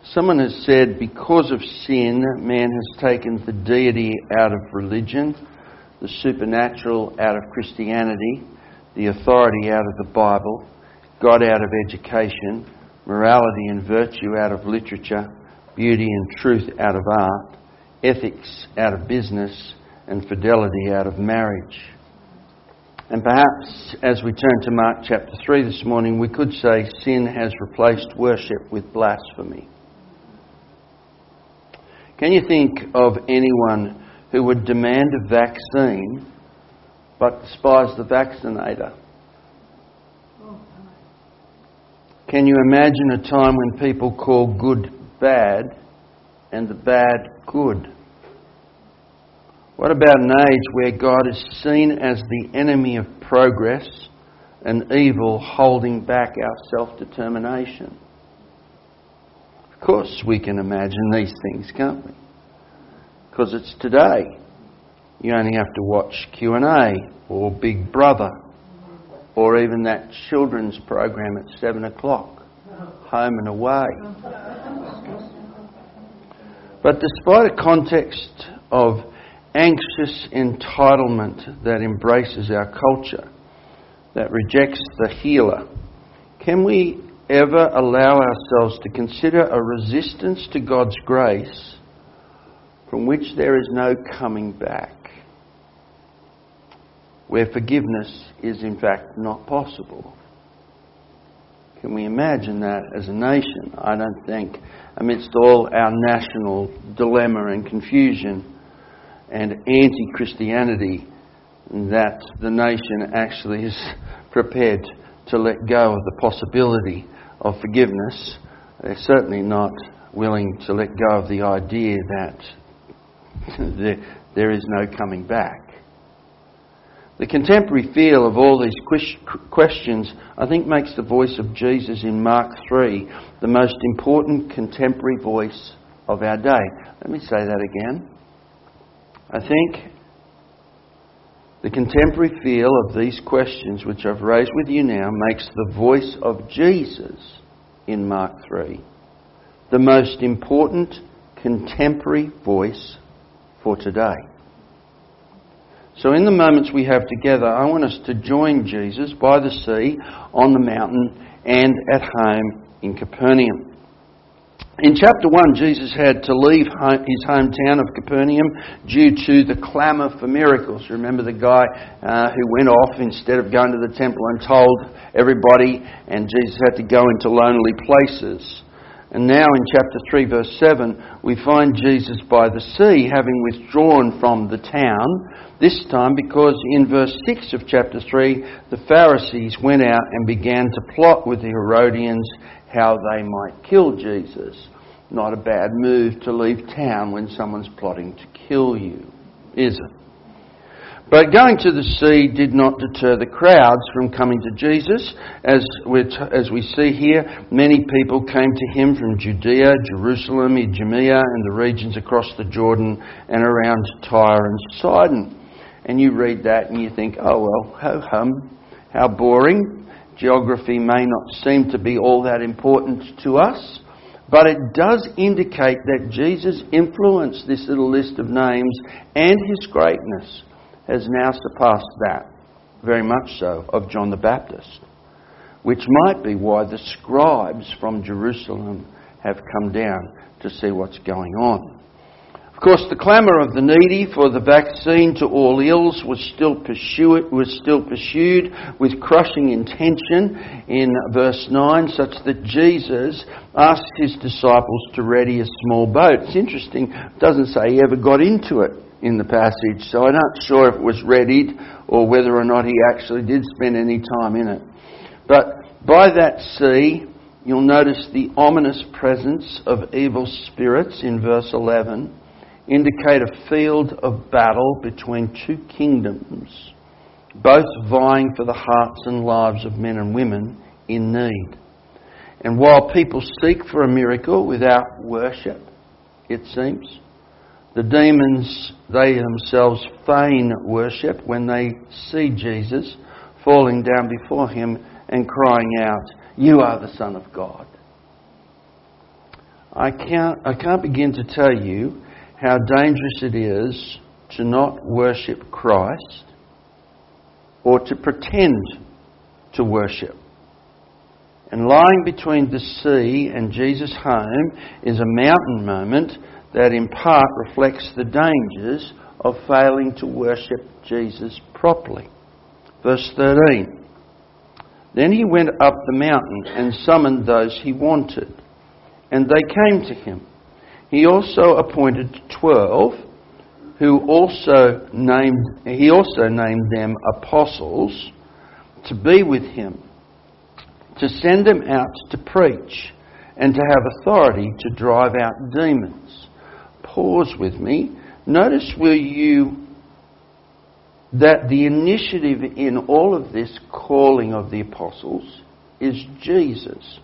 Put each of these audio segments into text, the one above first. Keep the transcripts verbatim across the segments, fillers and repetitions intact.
Someone has said, because of sin, man has taken the deity out of religion, the supernatural out of Christianity, the authority out of the Bible, God out of education, morality and virtue out of literature, beauty and truth out of art, ethics out of business, and fidelity out of marriage. And perhaps as we turn to Mark chapter three this morning, we could say sin has replaced worship with blasphemy. Can you think of anyone who would demand a vaccine but despise the vaccinator? Can you imagine a time when people call good bad and the bad good? What about an age where God is seen as the enemy of progress and evil holding back our self-determination? Of course we can imagine these things, can't we? Because it's today. You only have to watch Q and A or Big Brother or even that children's program at seven o'clock, Home and Away. But despite a context of anxious entitlement that embraces our culture, that rejects the healer, can we ever allow ourselves to consider a resistance to God's grace from which there is no coming back, where forgiveness is in fact not possible? Can we imagine that as a nation? I don't think, amidst all our national dilemma and confusion and anti-Christianity, that the nation actually is prepared to let go of the possibility of forgiveness. They're certainly not willing to let go of the idea that there, there is no coming back. The contemporary feel of all these questions, I think, makes the voice of Jesus in Mark three the most important contemporary voice of our day. Let me say that again. I think the contemporary feel of these questions which I've raised with you now makes the voice of Jesus in Mark three the most important contemporary voice for today. So in the moments we have together, I want us to join Jesus by the sea, on the mountain, and at home in Capernaum. In chapter one, Jesus had to leave his hometown of Capernaum due to the clamour for miracles. Remember the guy uh, who went off instead of going to the temple and told everybody, and Jesus had to go into lonely places. And now in chapter three, verse seven, we find Jesus by the sea, having withdrawn from the town, this time because in verse six of chapter three, the Pharisees went out and began to plot with the Herodians how they might kill Jesus. Not a bad move to leave town when someone's plotting to kill you, is it? But going to the sea did not deter the crowds from coming to Jesus. As we as we see here, many people came to him from Judea, Jerusalem, Idumea, and the regions across the Jordan and around Tyre and Sidon. And you read that and you think, oh well, ho hum, how boring. Geography may not seem to be all that important to us, but it does indicate that Jesus' influence, this little list of names, and his greatness has now surpassed that, very much so, of John the Baptist, which might be why the scribes from Jerusalem have come down to see what's going on. Of course, the clamour of the needy for the vaccine to all ills was still pursued, was still pursued with crushing intention in verse nine, such that Jesus asked his disciples to ready a small boat. It's interesting, it doesn't say he ever got into it in the passage, so I'm not sure if it was readied or whether or not he actually did spend any time in it. But by that sea, you'll notice the ominous presence of evil spirits in verse eleven indicate a field of battle between two kingdoms, both vying for the hearts and lives of men and women in need. And while people seek for a miracle without worship, it seems, the demons, they themselves feign worship when they see Jesus falling down before him and crying out, "You are the Son of God." I can't, I can't begin to tell you how dangerous it is to not worship Christ or to pretend to worship. And lying between the sea and Jesus' home is a mountain moment that in part reflects the dangers of failing to worship Jesus properly. Verse thirteen. Then he went up the mountain and summoned those he wanted, and they came to him. He also appointed twelve, who also named he also named them apostles, to be with him, to send them out to preach, and to have authority to drive out demons. Pause with me. Notice, will you, that the initiative in all of this calling of the apostles is Jesus.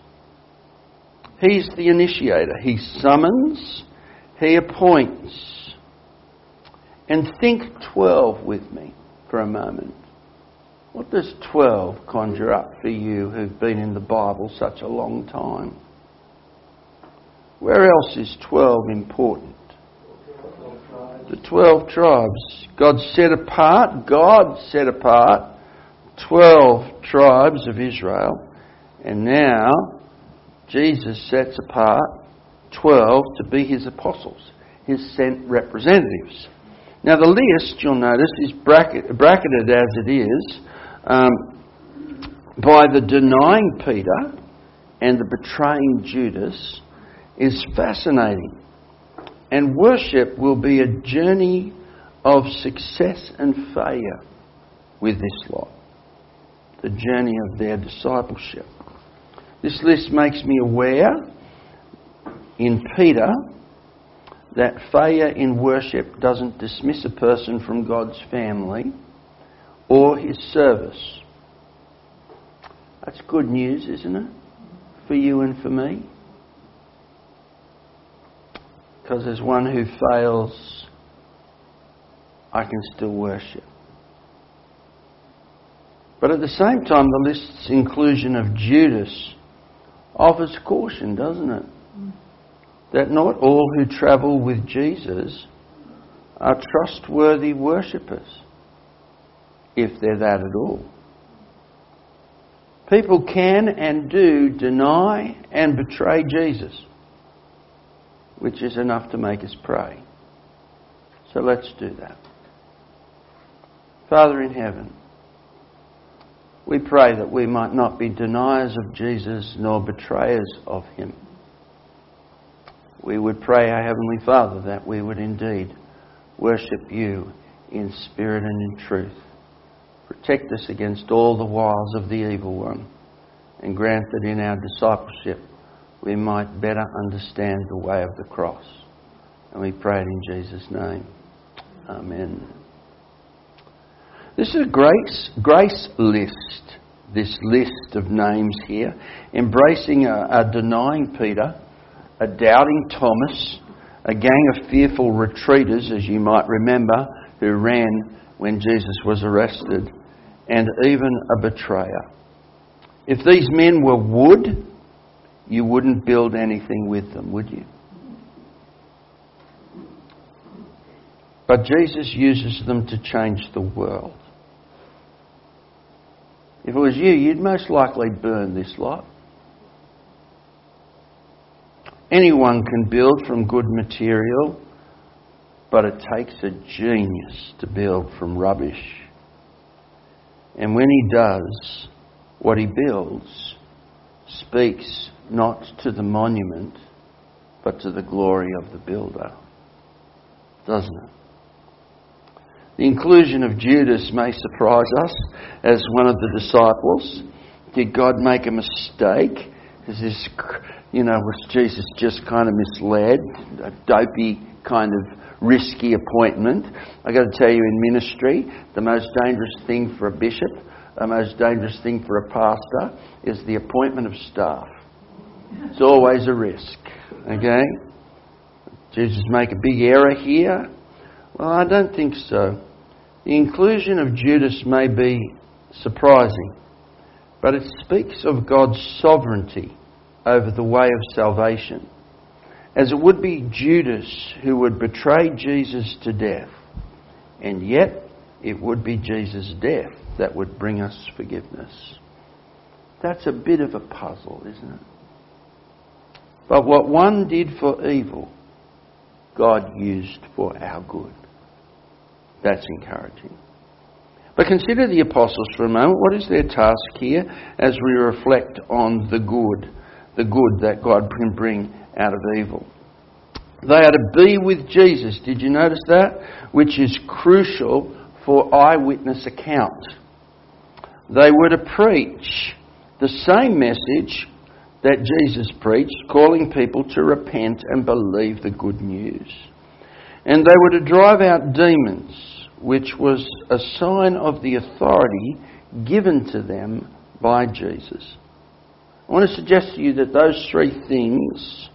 He's the initiator. He summons, he appoints. And think twelve with me for a moment. What does twelve conjure up for you who've been in the Bible such a long time? Where else is twelve important? The twelve tribes. God set apart, God set apart twelve tribes of Israel. And now Jesus sets apart twelve to be his apostles, his sent representatives. Now the list, you'll notice, is bracket, bracketed as it is um, by the denying Peter and the betraying Judas is fascinating. And worship will be a journey of success and failure with this lot. The journey of their discipleship. This list makes me aware in Peter that failure in worship doesn't dismiss a person from God's family or his service. That's good news, isn't it? For you and for me. Because as one who fails, I can still worship. But at the same time, the list's inclusion of Judas offers caution, doesn't it? Mm. That not all who travel with Jesus are trustworthy worshippers, if they're that at all. People can and do deny and betray Jesus, which is enough to make us pray. So let's do that. Father in heaven, we pray that we might not be deniers of Jesus nor betrayers of him. We would pray, our Heavenly Father, that we would indeed worship you in spirit and in truth. Protect us against all the wiles of the evil one, and grant that in our discipleship we might better understand the way of the cross. And we pray it in Jesus' name. Amen. This is a grace, grace list, this list of names here, embracing a, a denying Peter, a doubting Thomas, a gang of fearful retreaters, as you might remember, who ran when Jesus was arrested, and even a betrayer. If these men were wood, you wouldn't build anything with them, would you? But Jesus uses them to change the world. If it was you, you'd most likely burn this lot. Anyone can build from good material, but it takes a genius to build from rubbish. And when he does, what he builds speaks not to the monument, but to the glory of the builder. Doesn't it? The inclusion of Judas may surprise us as one of the disciples. Did God make a mistake? Is this, you know, was Jesus just kind of misled? A dopey kind of risky appointment? I've got to tell you, in ministry, the most dangerous thing for a bishop, the most dangerous thing for a pastor, is the appointment of staff. It's always a risk. Okay? Did Jesus make a big error here? Well, I don't think so. The inclusion of Judas may be surprising, but it speaks of God's sovereignty over the way of salvation. as it would be Judas who would betray Jesus to death. And yet, it would be Jesus' death that would bring us forgiveness. That's a bit of a puzzle, isn't it? But what one did for evil, God used for our good. That's encouraging. But consider the apostles for a moment. What is their task here as we reflect on the good, the good that God can bring out of evil? They are to be with Jesus. Did you notice that? Which is crucial for eyewitness account. They were to preach the same message that Jesus preached, calling people to repent and believe the good news. And they were to drive out demons, which was a sign of the authority given to them by Jesus. I want to suggest to you that those three things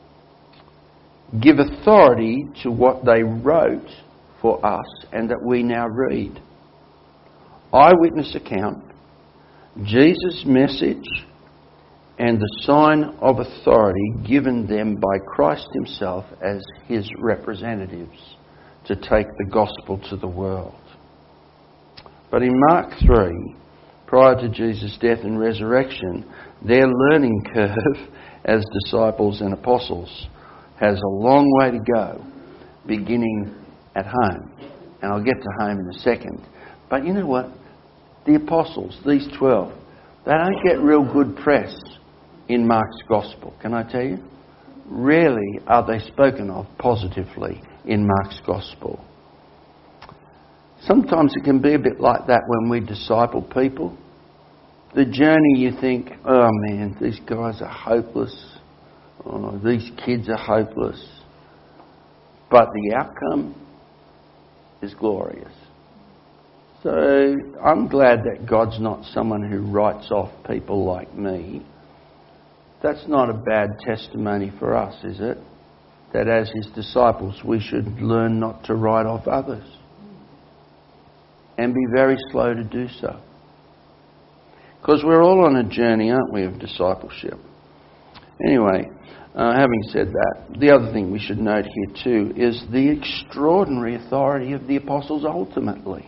give authority to what they wrote for us and that we now read. Eyewitness account, Jesus' message, and the sign of authority given them by Christ himself as his representatives to take the gospel to the world. But in Mark three, prior to Jesus' death and resurrection, their learning curve as disciples and apostles has a long way to go, beginning at home. And I'll get to home in a second. But you know what? The apostles, these twelve, they don't get real good press in Mark's Gospel, can I tell you? Rarely are they spoken of positively in Mark's Gospel. Sometimes it can be a bit like that when we disciple people. The journey, you think, oh man, these guys are hopeless. Oh, these kids are hopeless. But the outcome is glorious. So I'm glad that God's not someone who writes off people like me. That's not a bad testimony for us, is it? That as his disciples we should learn not to write off others. And be very slow to do so. Because we're all on a journey, aren't we, of discipleship. Anyway, uh, having said that, the other thing we should note here too is the extraordinary authority of the apostles ultimately.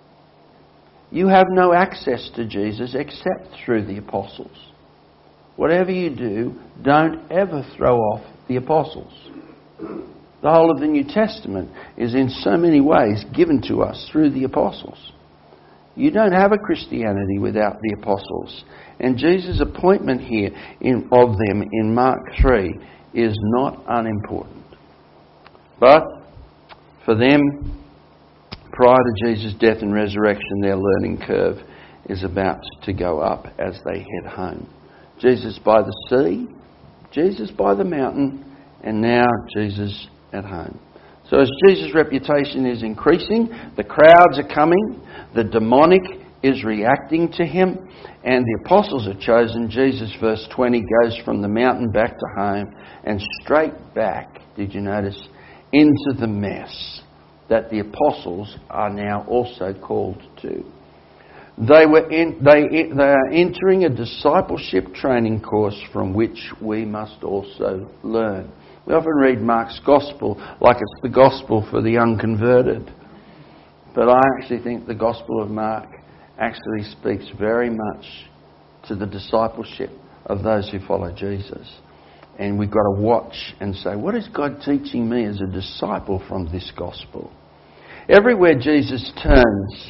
You have no access to Jesus except through the apostles. Whatever you do, don't ever throw off the apostles. The whole of the New Testament is in so many ways given to us through the apostles. You don't have a Christianity without the apostles. And Jesus' appointment here in, of them in Mark three is not unimportant. But for them, prior to Jesus' death and resurrection, their learning curve is about to go up as they head home. Jesus by the sea, Jesus by the mountain, and now Jesus at home. So as Jesus' reputation is increasing, the crowds are coming, the demonic is reacting to him, and the apostles are chosen. Jesus, verse twenty, goes from the mountain back to home and straight back, did you notice, into the mess that the apostles are now also called to. They were in, they, they are entering a discipleship training course from which we must also learn. We often read Mark's Gospel like it's the Gospel for the unconverted. But I actually think the Gospel of Mark actually speaks very much to the discipleship of those who follow Jesus. And we've got to watch and say, what is God teaching me as a disciple from this Gospel? Everywhere Jesus turns,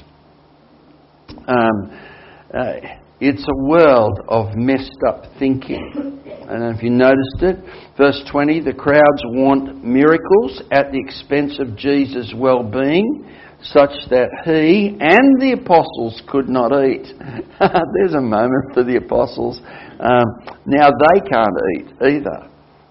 um, uh, it's a world of messed up thinking. I don't know if you noticed it. Verse twenty, the crowds want miracles at the expense of Jesus' well-being, such that he and the apostles could not eat. There's a moment for the apostles. Um, now they can't eat either.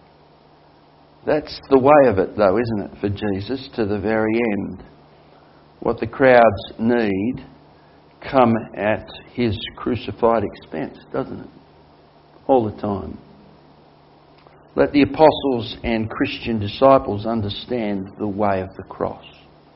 That's the way of it though, isn't it, for Jesus to the very end. What the crowds need come at his crucified expense, doesn't it? All the time. Let the apostles and Christian disciples understand the way of the cross.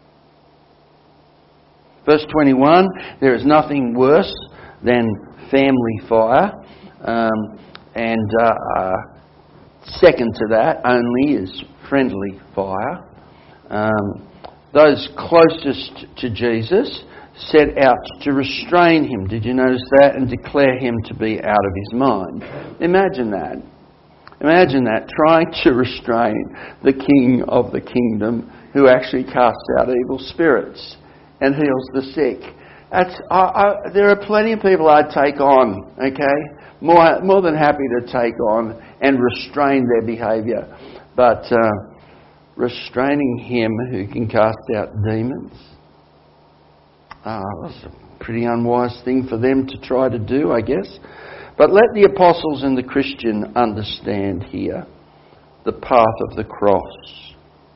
Verse twenty-one, there is nothing worse than family fire. Um, and uh, uh, Second to that only is friendly fire. Um, those closest to Jesus set out to restrain him. Did you notice that? And declare him to be out of his mind. Imagine that. Imagine that, trying to restrain the king of the kingdom who actually casts out evil spirits and heals the sick. That's, I, I, there are plenty of people I'd take on, okay? More, more than happy to take on and restrain their behaviour. But uh, restraining him who can cast out demons, uh, that's a pretty unwise thing for them to try to do, I guess. But let the apostles and the Christian understand here the path of the cross.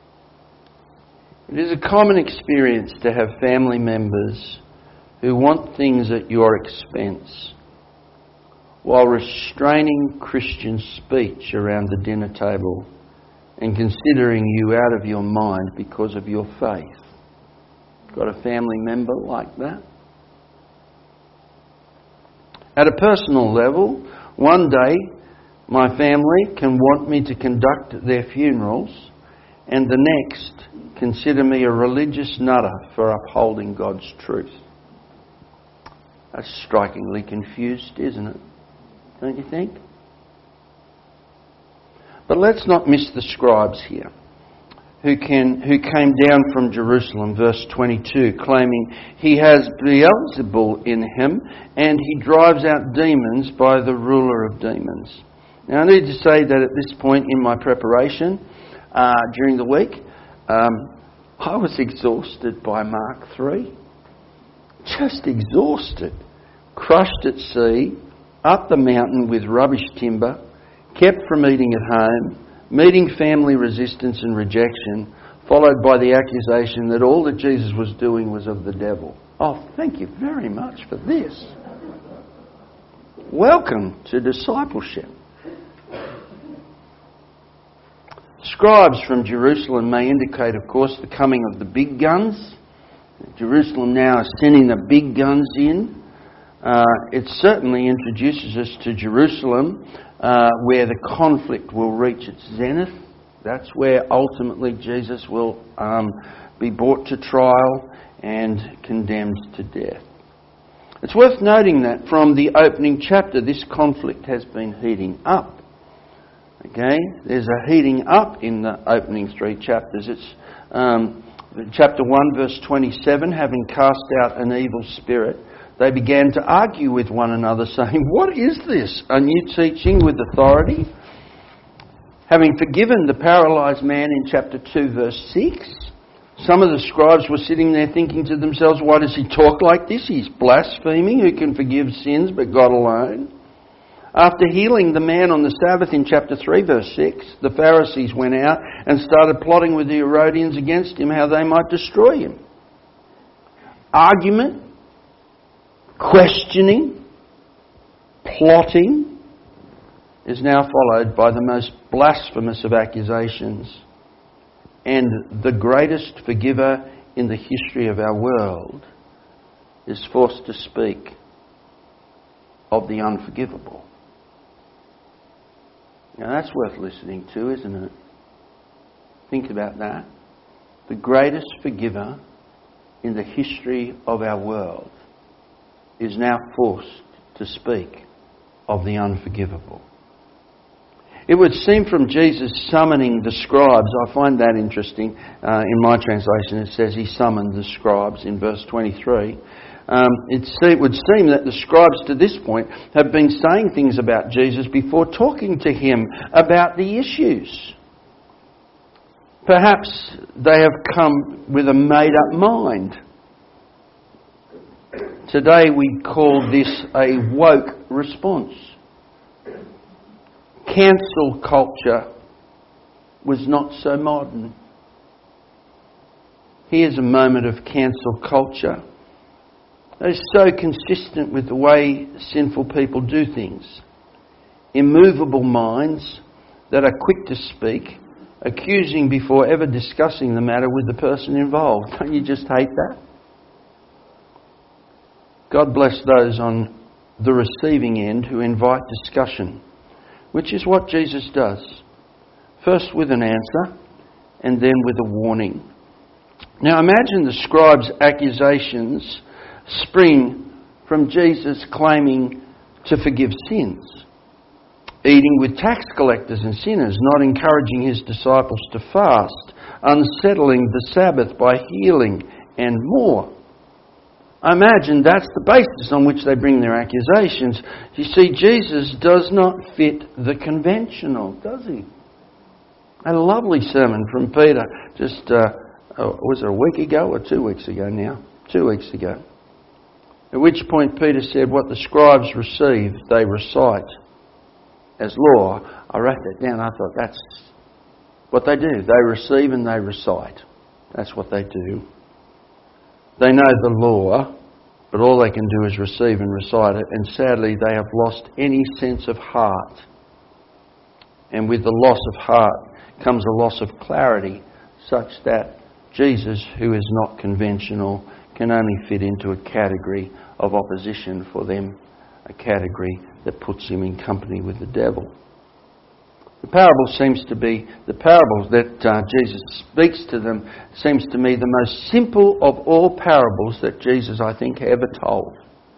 It is a common experience to have family members who want things at your expense while restraining Christian speech around the dinner table and considering you out of your mind because of your faith. Got a family member like that? At a personal level, one day my family can want me to conduct their funerals, and the next consider me a religious nutter for upholding God's truth. That's strikingly confused, isn't it? Don't you think? But let's not miss the scribes here, who can who came down from Jerusalem, verse twenty-two, claiming he has Beelzebul in him and he drives out demons by the ruler of demons. Now I need to say that at this point in my preparation uh, during the week, um, I was exhausted by Mark three. Just exhausted. Crushed at sea, up the mountain with rubbish timber, kept from eating at home, meeting family resistance and rejection, followed by the accusation that all that Jesus was doing was of the devil. Oh, thank you very much for this. Welcome to discipleship. Scribes from Jerusalem may indicate, of course, the coming of the big guns. Jerusalem now is sending the big guns in. Uh, it certainly introduces us to Jerusalem, uh, where the conflict will reach its zenith. That's where ultimately Jesus will um, be brought to trial and condemned to death. It's worth noting that from the opening chapter, this conflict has been heating up. Okay, there's a heating up in the opening three chapters. It's um, chapter one, verse twenty-seven, having cast out an evil spirit, they began to argue with one another, saying, "What is this? A new teaching with authority?" Having forgiven the paralysed man in chapter two, verse six, some of the scribes were sitting there thinking to themselves, "Why does he talk like this? He's blaspheming. Who can forgive sins but God alone?" After healing the man on the Sabbath in chapter three, verse six, the Pharisees went out and started plotting with the Herodians against him, how they might destroy him. Argument, questioning, plotting is now followed by the most blasphemous of accusations. And the greatest forgiver in the history of our world is forced to speak of the unforgivable. Now that's worth listening to, isn't it? Think about that. The greatest forgiver in the history of our world is now forced to speak of the unforgivable. It would seem from Jesus summoning the scribes, I find that interesting. Uh, in my translation it says he summoned the scribes in verse twenty-three. Um, it, it would seem that the scribes to this point have been saying things about Jesus before talking to him about the issues. Perhaps they have come with a made-up mind. Today we call this a woke response. Cancel culture was not so modern. Here's a moment of cancel culture. That is so consistent with the way sinful people do things. Immovable minds that are quick to speak, accusing before ever discussing the matter with the person involved. Don't you just hate that? God bless those on the receiving end who invite discussion, which is what Jesus does. First with an answer, and then with a warning. Now imagine the scribes' accusations spring from Jesus claiming to forgive sins, eating with tax collectors and sinners, not encouraging his disciples to fast, unsettling the Sabbath by healing, and more. I imagine that's the basis on which they bring their accusations. You see, Jesus does not fit the conventional, does he? I had a lovely sermon from Peter just, uh, oh, was it a week ago or two weeks ago now? Two weeks ago. At which point Peter said, what the scribes receive, they recite as law. I wrote that down. I thought that's what they do. They receive and they recite. That's what they do. They know the law, but all they can do is receive and recite it. And sadly, they have lost any sense of heart. And with the loss of heart comes a loss of clarity, such that Jesus, who is not conventional, can only fit into a category of opposition for them, a category that puts him in company with the devil. The parable seems to be, the parable that uh, Jesus speaks to them seems to me the most simple of all parables that Jesus, I think, ever told.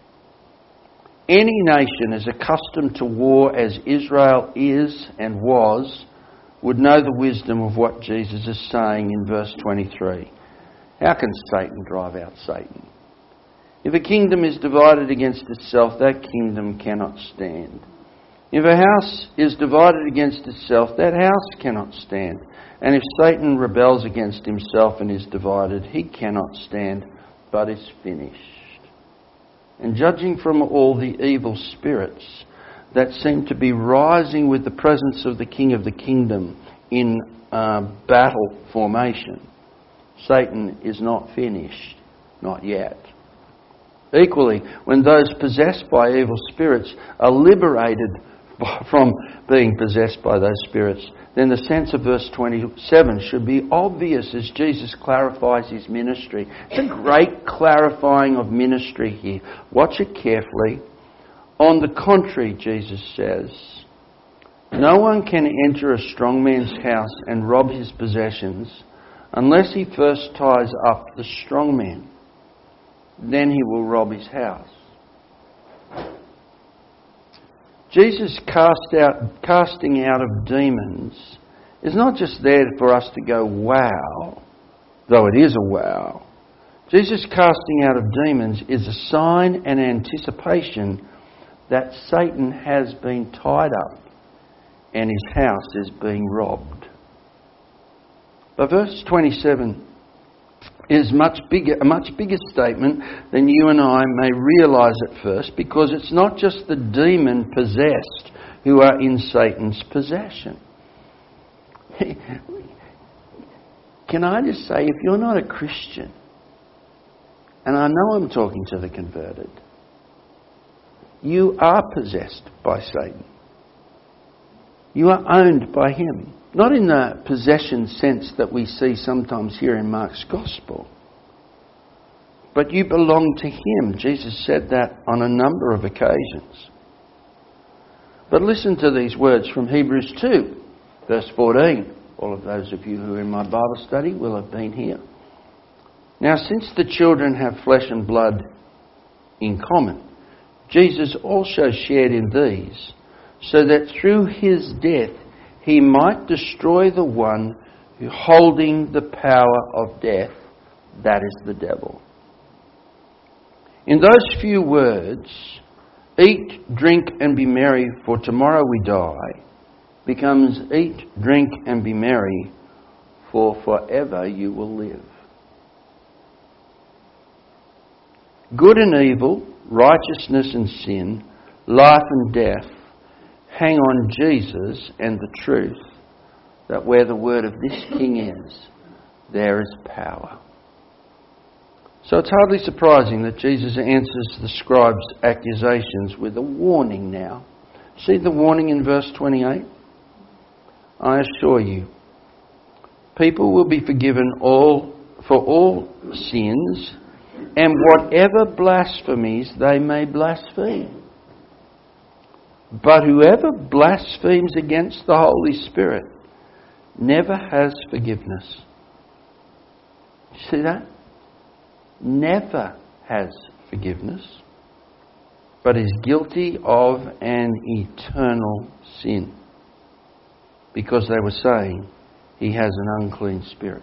Any nation as accustomed to war as Israel is and was would know the wisdom of what Jesus is saying in verse twenty-three. How can Satan drive out Satan? If a kingdom is divided against itself, that kingdom cannot stand. If a house is divided against itself, that house cannot stand. And if Satan rebels against himself and is divided, he cannot stand, but is finished. And judging from all the evil spirits that seem to be rising with the presence of the King of the Kingdom in uh, battle formation, Satan is not finished, not yet. Equally, when those possessed by evil spirits are liberated from being possessed by those spirits, then the sense of verse twenty-seven should be obvious as Jesus clarifies his ministry. It's a great clarifying of ministry here. Watch it carefully. On the contrary, Jesus says, no one can enter a strong man's house and rob his possessions unless he first ties up the strong man. Then he will rob his house. Jesus cast out, casting out of demons is not just there for us to go, wow, though it is a wow. Jesus casting out of demons is a sign and anticipation that Satan has been tied up and his house is being robbed. But verse twenty-seven is much bigger, a much bigger statement than you and I may realise at first, because it's not just the demon possessed who are in Satan's possession. Can I just say, if you're not a Christian, and I know I'm talking to the converted, you are possessed by Satan. You are owned by him. Not in the possession sense that we see sometimes here in Mark's Gospel. But you belong to him. Jesus said that on a number of occasions. But listen to these words from Hebrews two, verse fourteen. All of those of you who are in my Bible study will have been here. Now, since the children have flesh and blood in common, Jesus also shared in these, so that through his death he might destroy the one who holding the power of death, that is the devil. In those few words, eat, drink and be merry, for tomorrow we die, becomes eat, drink and be merry, for forever you will live. Good and evil, righteousness and sin, life and death, hang on Jesus and the truth that where the word of this King is, there is power. So it's hardly surprising that Jesus answers the scribes' accusations with a warning now. See the warning in verse twenty-eight? I assure you, people will be forgiven all for all sins and whatever blasphemies they may blaspheme. But whoever blasphemes against the Holy Spirit never has forgiveness. You see that? Never has forgiveness, but is guilty of an eternal sin, because they were saying he has an unclean spirit.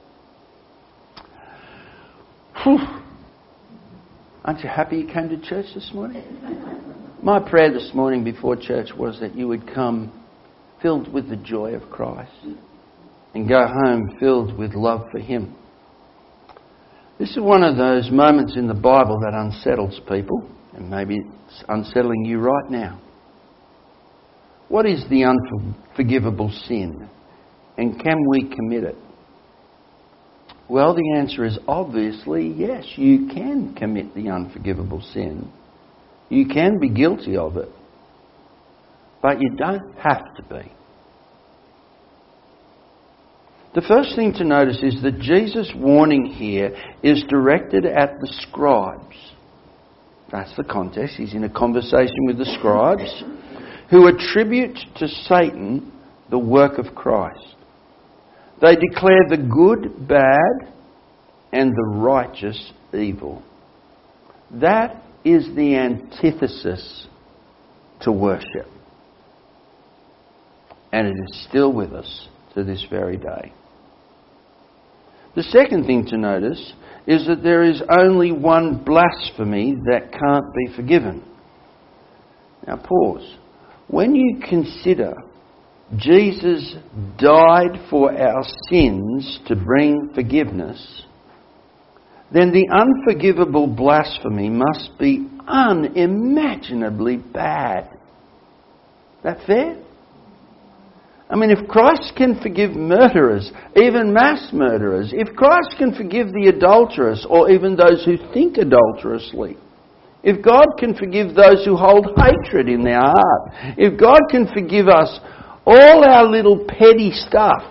Whew. Aren't you happy you came to church this morning? My prayer this morning before church was that you would come filled with the joy of Christ and go home filled with love for Him. This is one of those moments in the Bible that unsettles people, and maybe it's unsettling you right now. What is the unforgivable sin, and can we commit it? Well, the answer is obviously yes, you can commit the unforgivable sin. You can be guilty of it, but you don't have to be. The first thing to notice is that Jesus' warning here is directed at the scribes. That's the context. He's in a conversation with the scribes who attribute to Satan the work of Christ. They declare the good bad and the righteous evil. That is the antithesis to worship. And it is still with us to this very day. The second thing to notice is that there is only one blasphemy that can't be forgiven. Now pause. When you consider Jesus died for our sins to bring forgiveness, then the unforgivable blasphemy must be unimaginably bad. That fair? I mean, if Christ can forgive murderers, even mass murderers, if Christ can forgive the adulterous or even those who think adulterously, if God can forgive those who hold hatred in their heart, if God can forgive us all our little petty stuff,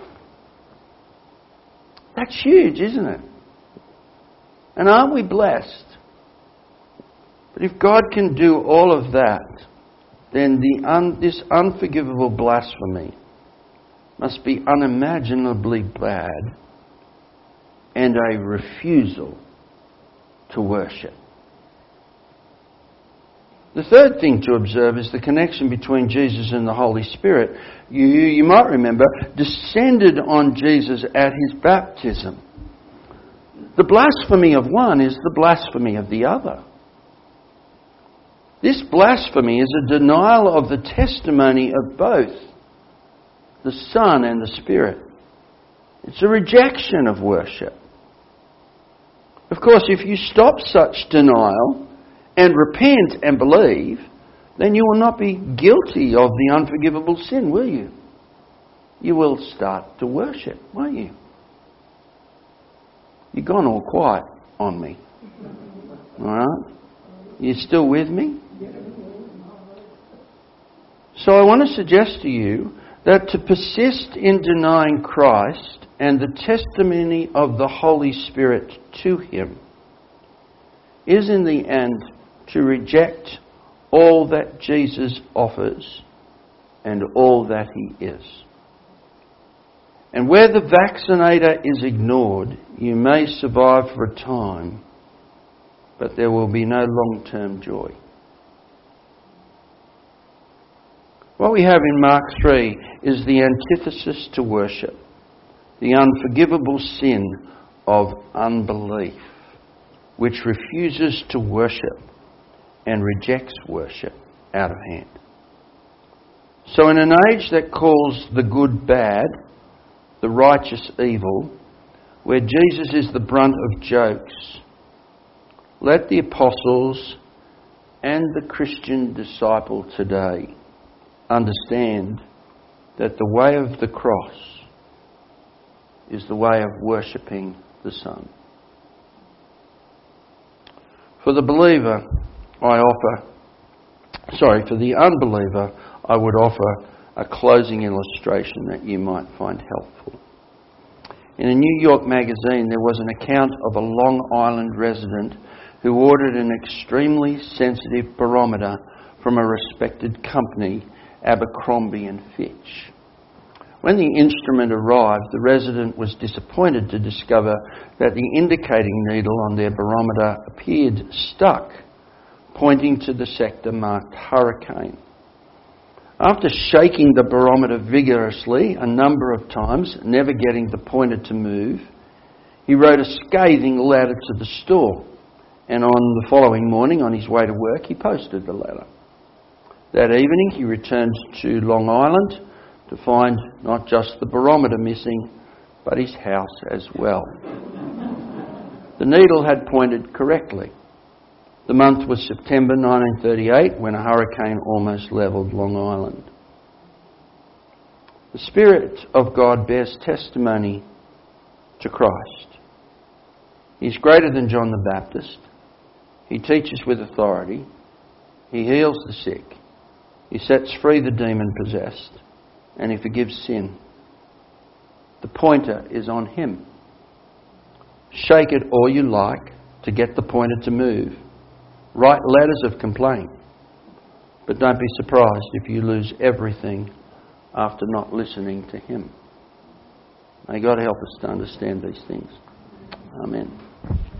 that's huge, isn't it? And aren't we blessed? But if God can do all of that, then the un, this unforgivable blasphemy must be unimaginably bad and a refusal to worship. The third thing to observe is the connection between Jesus and the Holy Spirit. You, you might remember, descended on Jesus at His baptism. The blasphemy of one is the blasphemy of the other. This blasphemy is a denial of the testimony of both the Son and the Spirit. It's a rejection of worship. Of course, if you stop such denial and repent and believe, then you will not be guilty of the unforgivable sin, will you? You will start to worship, won't you? You've gone all quiet on me. Alright? You still with me? So I want to suggest to you that to persist in denying Christ and the testimony of the Holy Spirit to Him is in the end to reject all that Jesus offers and all that He is. And where the vaccinator is ignored, you may survive for a time, but there will be no long-term joy. What we have in Mark three is the antithesis to worship, the unforgivable sin of unbelief, which refuses to worship and rejects worship out of hand. So in an age that calls the good bad, the righteous evil, where Jesus is the brunt of jokes, let the apostles and the Christian disciple today understand that the way of the cross is the way of worshipping the Son. For the believer, I offer, sorry, for the unbeliever, I would offer a closing illustration that you might find helpful. In a New York magazine, there was an account of a Long Island resident who ordered an extremely sensitive barometer from a respected company, Abercrombie and Fitch. When the instrument arrived, the resident was disappointed to discover that the indicating needle on their barometer appeared stuck, pointing to the sector marked hurricane. After shaking the barometer vigorously a number of times, never getting the pointer to move, he wrote a scathing letter to the store, and on the following morning, on his way to work, he posted the letter. That evening, he returned to Long Island to find not just the barometer missing, but his house as well. The needle had pointed correctly. The month was September nineteen thirty-eight, when a hurricane almost levelled Long Island. The Spirit of God bears testimony to Christ. He is greater than John the Baptist. He teaches with authority. He heals the sick. He sets free the demon-possessed. And He forgives sin. The pointer is on Him. Shake it all you like to get the pointer to move. Write letters of complaint. But don't be surprised if you lose everything after not listening to Him. May God help us to understand these things. Amen.